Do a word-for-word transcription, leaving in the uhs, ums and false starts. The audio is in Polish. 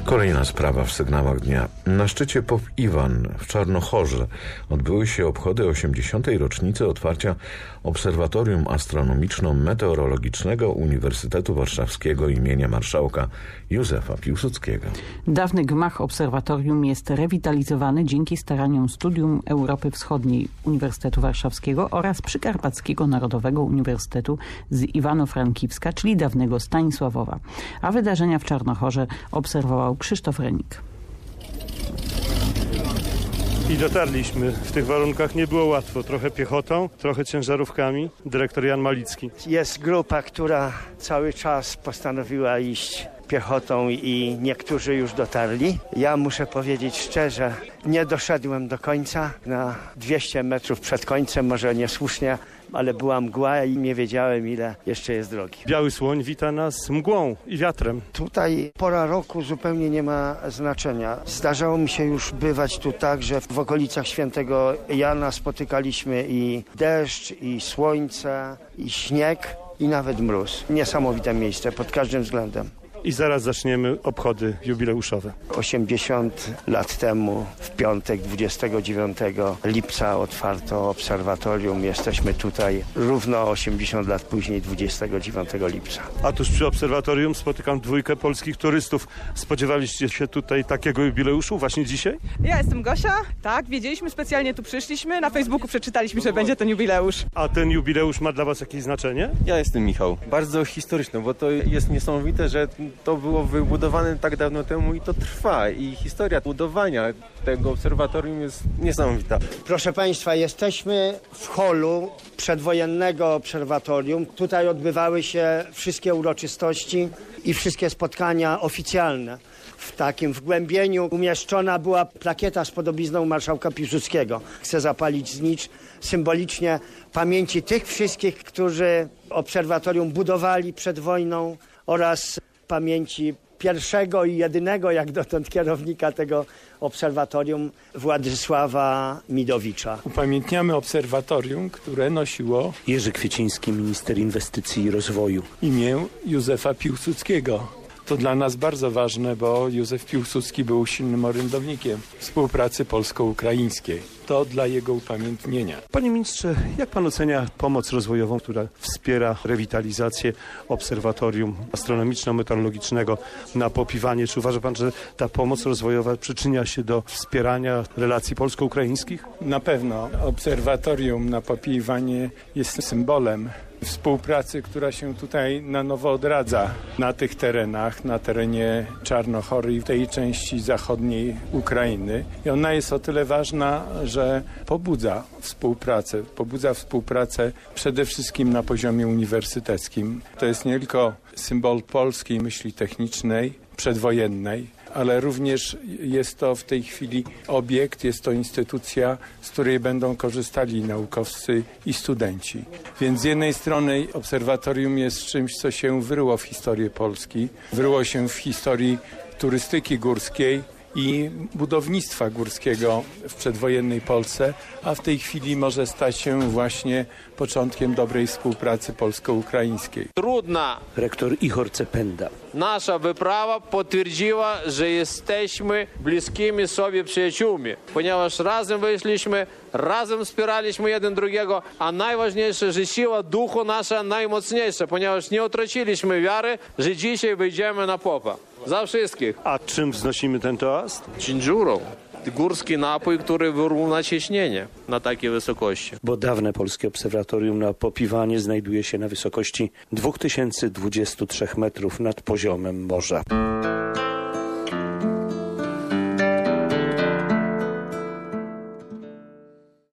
Kolejna sprawa w sygnałach dnia. Na szczycie Pop Iwan w Czarnochorze odbyły się obchody osiemdziesiątej rocznicy otwarcia Obserwatorium Astronomiczno-Meteorologicznego Uniwersytetu Warszawskiego imienia marszałka Józefa Piłsudskiego. Dawny gmach obserwatorium jest rewitalizowany dzięki staraniom Studium Europy Wschodniej Uniwersytetu Warszawskiego oraz Przykarpackiego Narodowego Uniwersytetu z Iwano-Frankiwska, czyli dawnego Stanisławowa. A wydarzenia w Czarnochorze obserwował Krzysztof Renik. I dotarliśmy. W tych warunkach nie było łatwo. Trochę piechotą, trochę ciężarówkami. Dyrektor Jan Malicki. Jest grupa, która cały czas postanowiła iść piechotą i niektórzy już dotarli. Ja muszę powiedzieć szczerze, nie doszedłem do końca. Na dwieście metrów przed końcem, może niesłusznie, ale była mgła i nie wiedziałem, ile jeszcze jest drogi. Biały słoń wita nas mgłą i wiatrem. Tutaj pora roku zupełnie nie ma znaczenia. Zdarzało mi się już bywać tu tak, że w okolicach Świętego Jana spotykaliśmy i deszcz, i słońce, i śnieg, i nawet mróz. Niesamowite miejsce pod każdym względem. I zaraz zaczniemy obchody jubileuszowe. osiemdziesiąt lat temu, w piątek dwudziestego dziewiątego lipca otwarto obserwatorium. Jesteśmy tutaj równo osiemdziesiąt lat później, dwudziestego dziewiątego lipca. A tuż przy obserwatorium spotykam dwójkę polskich turystów. Spodziewaliście się tutaj takiego jubileuszu właśnie dzisiaj? Ja jestem Gosia. Tak, wiedzieliśmy, specjalnie tu przyszliśmy. Na Facebooku przeczytaliśmy, że będzie ten jubileusz. A ten jubileusz ma dla was jakieś znaczenie? Ja jestem Michał. Bardzo historyczny, bo to jest niesamowite, że to było wybudowane tak dawno temu i to trwa. I historia budowania tego obserwatorium jest niesamowita. Proszę Państwa, jesteśmy w holu przedwojennego obserwatorium. Tutaj odbywały się wszystkie uroczystości i wszystkie spotkania oficjalne. W takim wgłębieniu umieszczona była plakieta z podobizną marszałka Piłsudskiego. Chcę zapalić znicz symbolicznie pamięci tych wszystkich, którzy obserwatorium budowali przed wojną oraz pamięci pierwszego i jedynego jak dotąd kierownika tego obserwatorium, Władysława Midowicza. Upamiętniamy obserwatorium, które nosiło Jerzy Kwieciński, minister inwestycji i rozwoju. Imię Józefa Piłsudskiego. To dla nas bardzo ważne, bo Józef Piłsudski był silnym orędownikiem współpracy polsko-ukraińskiej. To dla jego upamiętnienia. Panie ministrze, jak pan ocenia pomoc rozwojową, która wspiera rewitalizację obserwatorium astronomiczno-meteorologicznego na Pop Iwanie? Czy uważa pan, że ta pomoc rozwojowa przyczynia się do wspierania relacji polsko-ukraińskich? Na pewno. Obserwatorium na Pop Iwanie jest symbolem współpracy, która się tutaj na nowo odradza na tych terenach, na terenie Czarnochory i w tej części zachodniej Ukrainy. I ona jest o tyle ważna, że pobudza współpracę. Pobudza współpracę przede wszystkim na poziomie uniwersyteckim. To jest nie tylko symbol polskiej myśli technicznej, przedwojennej, ale również jest to w tej chwili obiekt, jest to instytucja, z której będą korzystali naukowcy i studenci. Więc z jednej strony obserwatorium jest czymś, co się wryło w historię Polski, wryło się w historii turystyki górskiej i budownictwa górskiego w przedwojennej Polsce, a w tej chwili może stać się właśnie początkiem dobrej współpracy polsko-ukraińskiej. Trudna. Rektor Ihor Cependa. Nasza wyprawa potwierdziła, że jesteśmy bliskimi sobie przyjaciółmi, ponieważ razem wyszliśmy, razem wspieraliśmy jeden drugiego, a najważniejsze, że siła duchu nasza najmocniejsza, ponieważ nie utraciliśmy wiary, że dzisiaj wyjdziemy na popa. Za wszystkich. A czym wznosimy ten toast? Cindżurą. Górski napój, który wyrówna ciśnienie na takiej wysokości. Bo dawne polskie obserwatorium na Pop Iwanie znajduje się na wysokości dwa tysiące dwadzieścia trzy metrów nad poziomem morza.